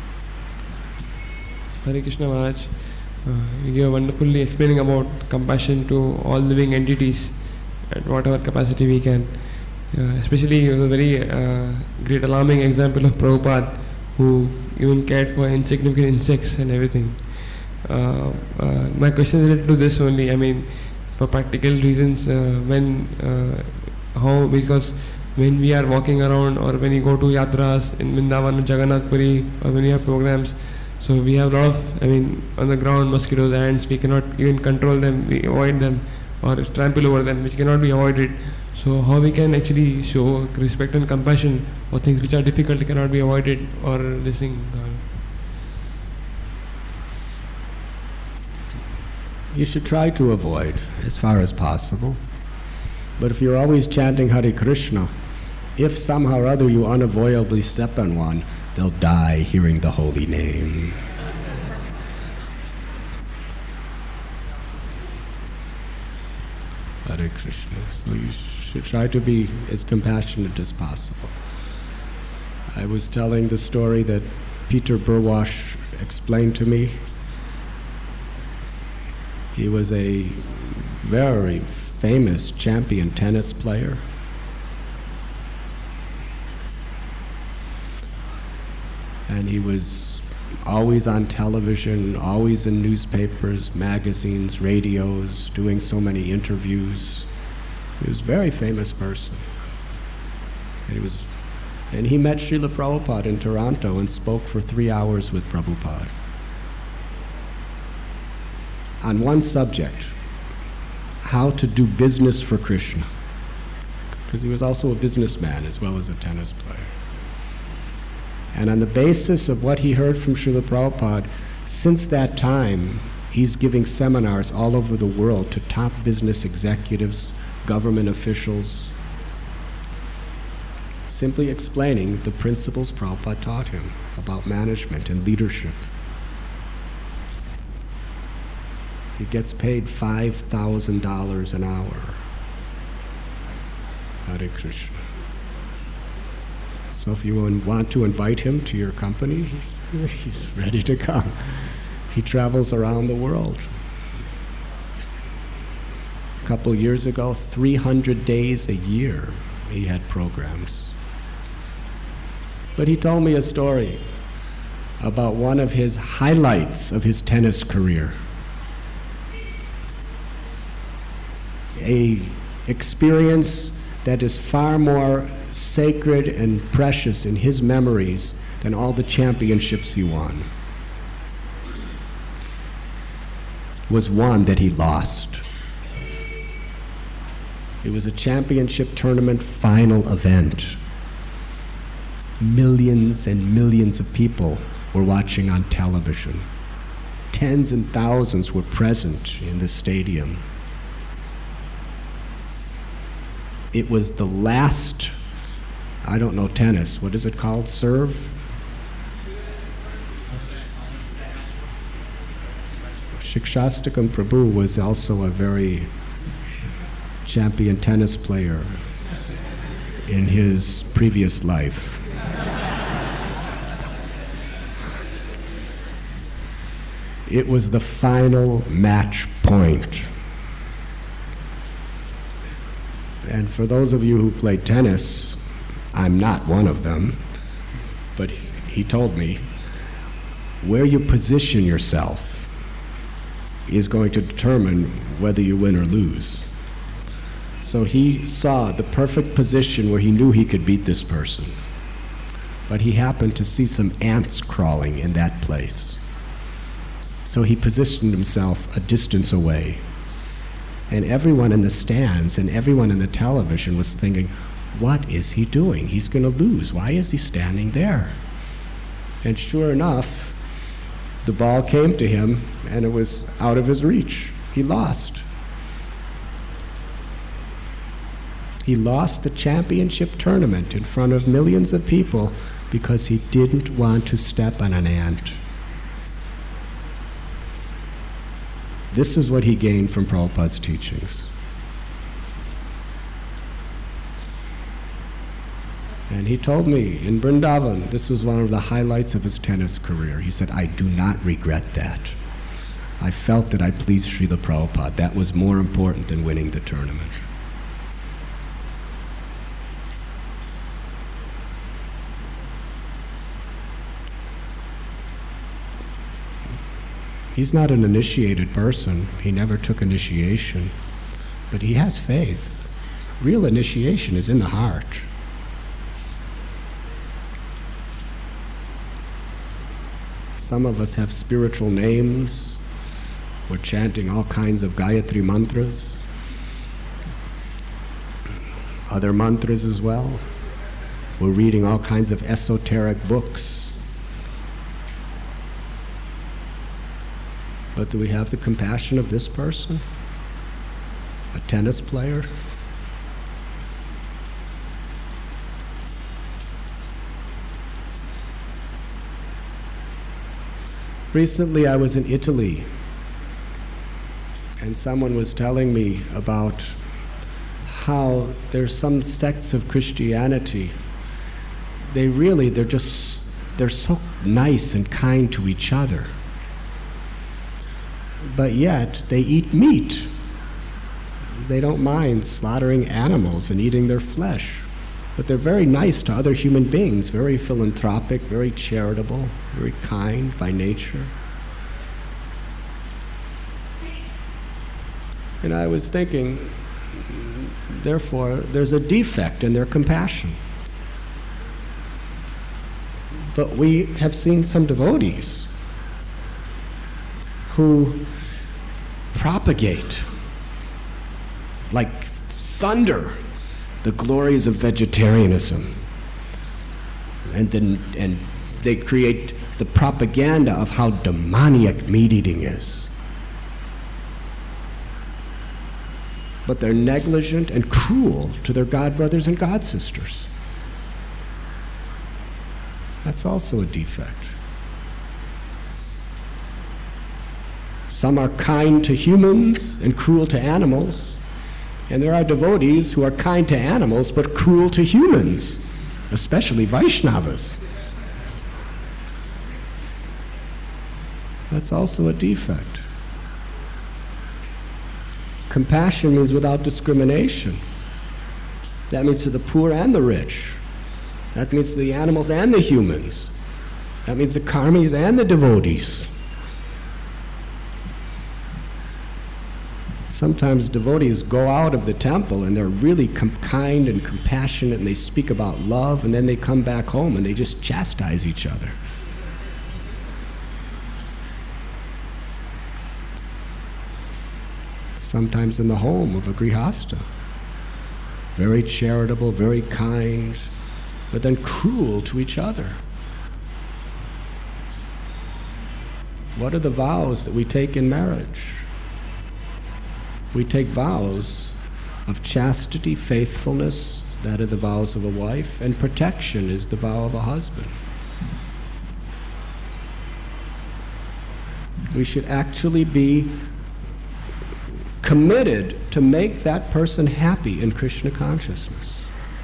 Hare Krishna Maharaj, you are wonderfully explaining about compassion to all living entities at whatever capacity we can. Especially a very great alarming example of Prabhupada, who even cared for insignificant insects and everything. My question is related to this only. I mean, for practical reasons, because when we are walking around or when you go to yatras in Vrindavan or Jagannath Puri, or when we have programs, so we have a lot of, on the ground mosquitoes, ants, we cannot even control them, we avoid them or trample over them, which cannot be avoided. So how we can actually show respect and compassion for things which are difficult, cannot be avoided, or this thing? You should try to avoid as far as possible. But if you're always chanting Hare Krishna, if somehow or other you unavoidably step on one, they'll die hearing the holy name. Hare Krishna. So you should try to be as compassionate as possible. I was telling the story that Peter Burwash explained to me. He was a very famous champion tennis player. And he was always on television, always in newspapers, magazines, radios, doing so many interviews. He was a very famous person. And he met Srila Prabhupada in Toronto and spoke for 3 hours with Prabhupada on one subject: how to do business for Krishna. because he was also a businessman as well as a tennis player. And on the basis of what he heard from Srila Prabhupada, since that time, he's giving seminars all over the world to top business executives, government officials, simply explaining the principles Prabhupada taught him about management and leadership. He gets paid $5,000 an hour. Hare Krishna. So if you want to invite him to your company, he's ready to come. He travels around the world. A couple years ago, 300 days a year, he had programs. But he told me a story about one of his highlights of his tennis career. A experience that is far more sacred and precious in his memories than all the championships he won, was one that he lost. It was a championship tournament final event. Millions and millions of people were watching on television. Tens and thousands were present in the stadium. It was the last, I don't know tennis, what is it called? Serve? Shikshastakam Prabhu was also a very champion tennis player in his previous life. It was the final match point. And for those of you who play tennis, I'm not one of them, but he told me, where you position yourself is going to determine whether you win or lose. So he saw the perfect position where he knew he could beat this person. But he happened to see some ants crawling in that place. So he positioned himself a distance away. And everyone in the stands and everyone in the television was thinking, what is he doing? He's going to lose. Why is he standing there? And sure enough, the ball came to him and it was out of his reach. He lost. He lost the championship tournament in front of millions of people because he didn't want to step on an ant. This is what he gained from Prabhupada's teachings. And he told me in Vrindavan, this was one of the highlights of his tennis career. He said, I do not regret that. I felt that I pleased Srila Prabhupada. That was more important than winning the tournament. He's not an initiated person. He never took initiation. But he has faith. Real initiation is in the heart. Some of us have spiritual names. We're chanting all kinds of Gayatri mantras. Other mantras as well. We're reading all kinds of esoteric books. But do we have the compassion of this person? A tennis player? Recently I was in Italy, and someone was telling me about how there's some sects of Christianity. They're so nice and kind to each other. But yet, they eat meat. They don't mind slaughtering animals and eating their flesh. But they're very nice to other human beings, very philanthropic, very charitable, very kind by nature. And I was thinking, therefore, there's a defect in their compassion. But we have seen some devotees who propagate like thunder the glories of vegetarianism. And they create the propaganda of how demoniac meat eating is. But they're negligent and cruel to their god brothers and god sisters. That's also a defect. Some are kind to humans and cruel to animals, and there are devotees who are kind to animals but cruel to humans, especially Vaishnavas. That's also a defect. Compassion means without discrimination. That means to the poor and the rich. That means to the animals and the humans. That means the karmis and the devotees. Sometimes devotees go out of the temple and they're really kind and compassionate and they speak about love, and then they come back home and they just chastise each other. Sometimes in the home of a grihasta. Very charitable, very kind, but then cruel to each other. What are the vows that we take in marriage? We take vows of chastity, faithfulness, that are the vows of a wife, and protection is the vow of a husband. We should actually be committed to make that person happy in Krishna consciousness.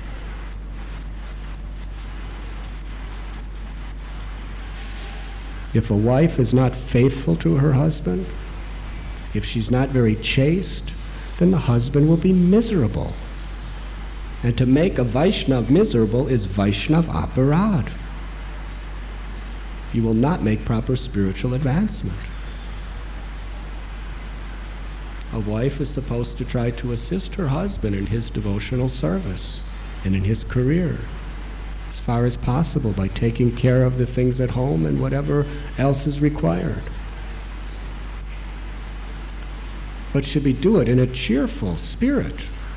If a wife is not faithful to her husband, if she's not very chaste, then the husband will be miserable. And to make a Vaishnav miserable is Vaishnav aparad. He will not make proper spiritual advancement. A wife is supposed to try to assist her husband in his devotional service and in his career, as far as possible, by taking care of the things at home and whatever else is required. But should we do it in a cheerful spirit?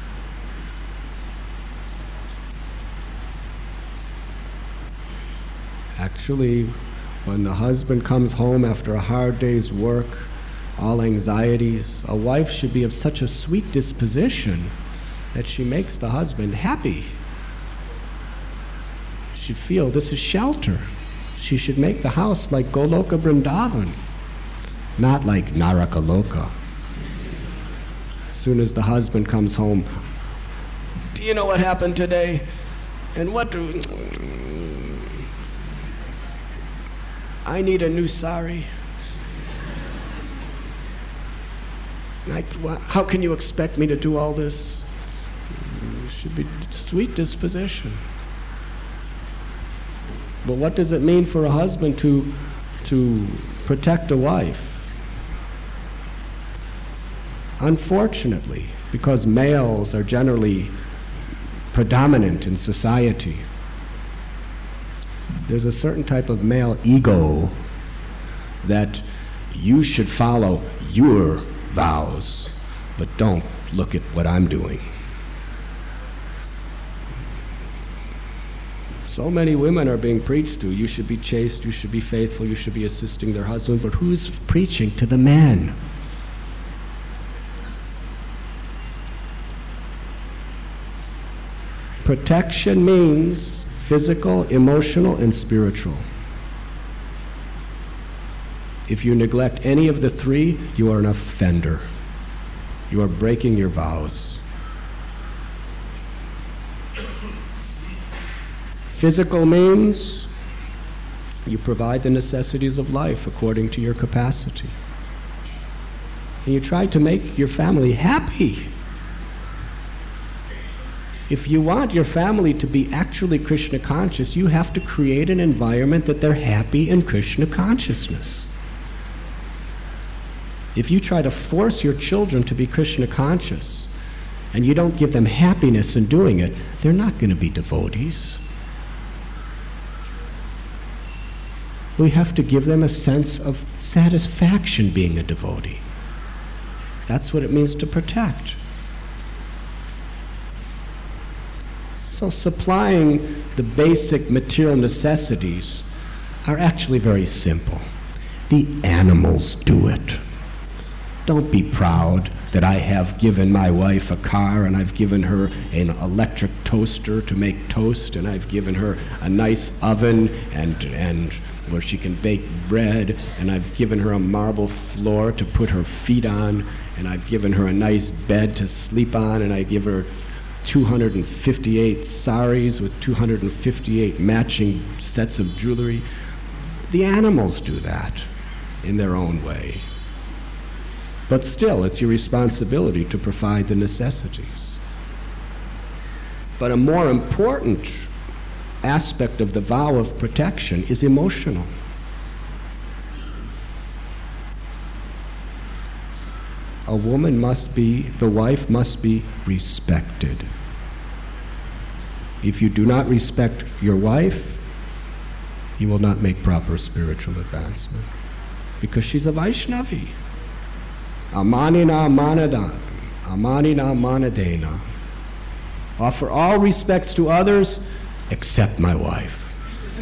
Actually, when the husband comes home after a hard day's work, all anxieties, a wife should be of such a sweet disposition that she makes the husband happy. She should feel this is shelter. She should make the house like Goloka Vrindavan, not like Narakaloka. As soon as the husband comes home, do you know what happened today? And what do... I need a new sari. How can you expect me to do all this? It should be sweet disposition. But what does it mean for a husband to protect a wife? Unfortunately, because males are generally predominant in society, there's a certain type of male ego that you should follow your vows, but don't look at what I'm doing. So many women are being preached to, you should be chaste, you should be faithful, you should be assisting their husband, but who's preaching to the men? Protection means physical, emotional, and spiritual. If you neglect any of the three, you are an offender. You are breaking your vows. Physical means you provide the necessities of life according to your capacity. And you try to make your family happy. If you want your family to be actually Krishna conscious, you have to create an environment that they're happy in Krishna consciousness. If you try to force your children to be Krishna conscious and you don't give them happiness in doing it, they're not going to be devotees. We have to give them a sense of satisfaction being a devotee. That's what it means to protect. So supplying the basic material necessities are actually very simple. The animals do it. Don't be proud that I have given my wife a car and I've given her an electric toaster to make toast and I've given her a nice oven and where she can bake bread and I've given her a marble floor to put her feet on and I've given her a nice bed to sleep on and I give her 258 saris with 258 matching sets of jewelry. The animals do that in their own way. But still, it's your responsibility to provide the necessities. But a more important aspect of the vow of protection is emotional. A woman must be, the wife must be respected. If you do not respect your wife, you will not make proper spiritual advancement. Because she's a Vaishnavi. Amanina manada, amanina manadena. Offer all respects to others except my wife.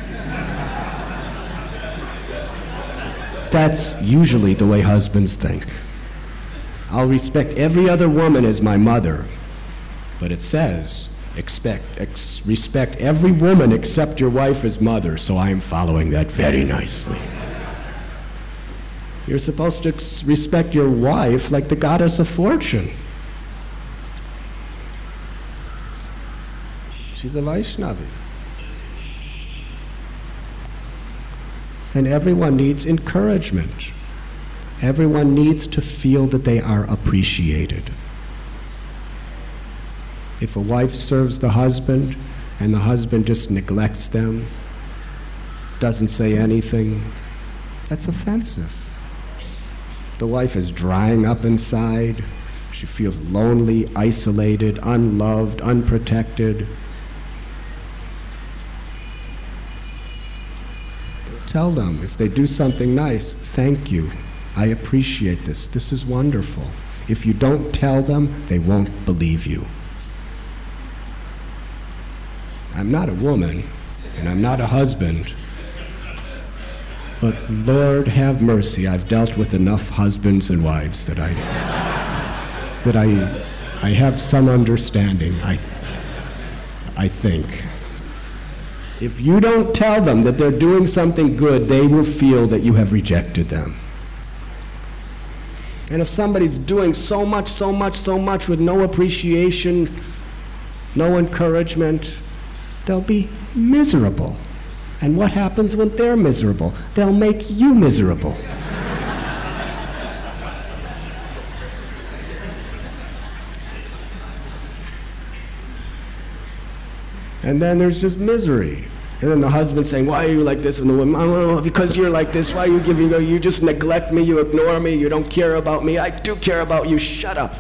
That's usually the way husbands think. I'll respect every other woman as my mother, but it says, respect every woman except your wife as mother, so I am following that very nicely. You're supposed to respect your wife like the goddess of fortune. She's a Vaishnavi. And everyone needs encouragement. Everyone needs to feel that they are appreciated. If a wife serves the husband and the husband just neglects them, doesn't say anything, that's offensive. The wife is drying up inside. She feels lonely, isolated, unloved, unprotected. Tell them, if they do something nice, thank you. I appreciate this. This is wonderful. If you don't tell them, they won't believe you. I'm not a woman, and I'm not a husband, but Lord have mercy, I've dealt with enough husbands and wives that I have some understanding, I think. If you don't tell them that they're doing something good, they will feel that you have rejected them. And if somebody's doing so much with no appreciation, no encouragement, they'll be miserable. And what happens when they're miserable? They'll make you miserable. And then there's just misery. And then the husband saying, why are you like this? And the woman, oh, because you're like this. Why are you giving, you just neglect me, you ignore me, you don't care about me. I do care about you, shut up.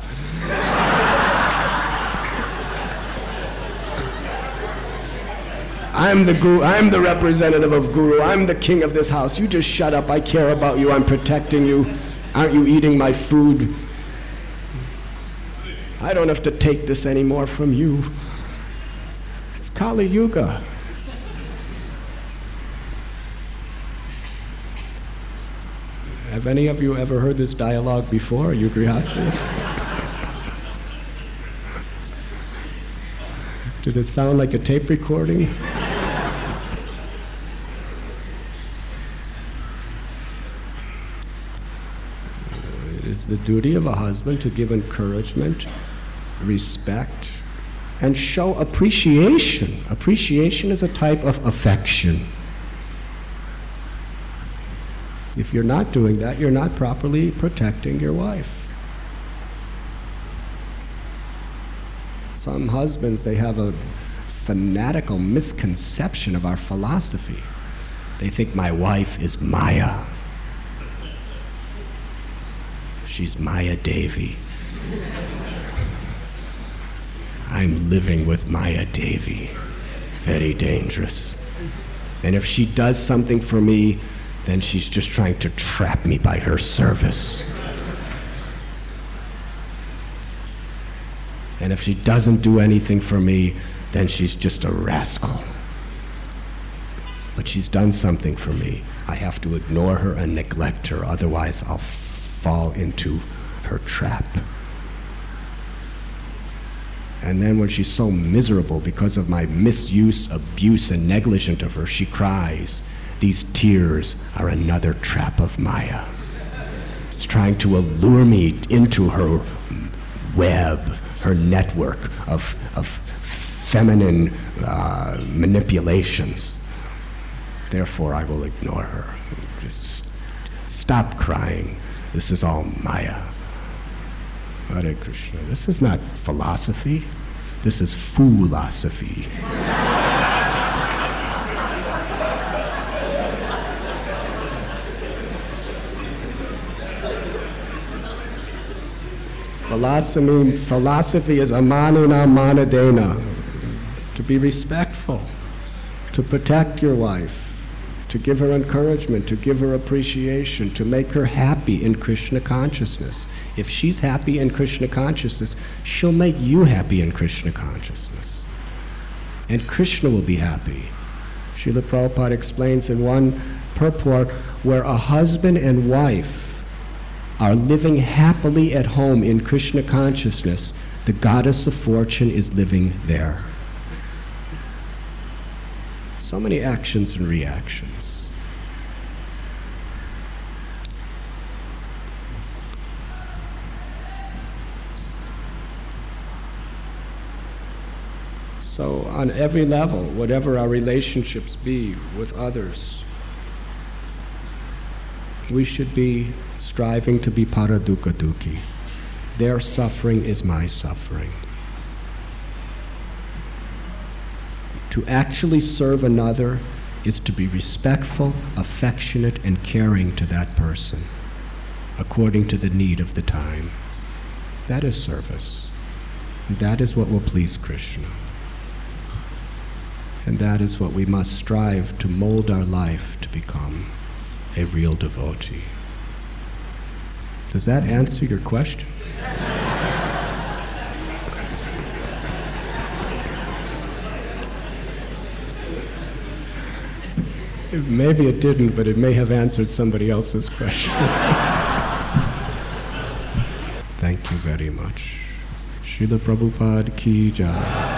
I'm the guru, I'm the representative of Guru, I'm the king of this house. You just shut up, I care about you, I'm protecting you. Aren't you eating my food? I don't have to take this anymore from you. It's Kali Yuga. Have any of you ever heard this dialogue before, you Grihastas? Did it sound like a tape recording? It is the duty of a husband to give encouragement, respect, and show appreciation. Appreciation is a type of affection. If you're not doing that, you're not properly protecting your wife. Some husbands, they have a fanatical misconception of our philosophy. They think my wife is Maya. She's Maya Devi. I'm living with Maya Devi. Very dangerous. And if she does something for me, then she's just trying to trap me by her service. And if she doesn't do anything for me, then she's just a rascal. But she's done something for me. I have to ignore her and neglect her, otherwise I'll fall into her trap. And then when she's so miserable because of my misuse, abuse, and negligence of her, she cries. These tears are another trap of Maya. It's trying to allure me into her web, her network of feminine manipulations. Therefore, I will ignore her. Just stop crying. This is all Maya. Hare Krishna. This is not philosophy. This is foolosophy. Philosophy is amanina manadena, to be respectful, to protect your wife, to give her encouragement, to give her appreciation, to make her happy in Krishna consciousness. If she's happy in Krishna consciousness, she'll make you happy in Krishna consciousness. And Krishna will be happy. Srila Prabhupada explains in one purport where a husband and wife are living happily at home in Krishna consciousness, the goddess of fortune is living there. So many actions and reactions. So on every level, whatever our relationships be with others, we should be striving to be paradukkha dukhi. Their suffering is my suffering. To actually serve another is to be respectful, affectionate, and caring to that person, according to the need of the time. That is service. And that is what will please Krishna. And that is what we must strive to mold our life to become a real devotee. Does that answer your question? Maybe it didn't, but it may have answered somebody else's question. Thank you very much. Srila Prabhupada ki jai.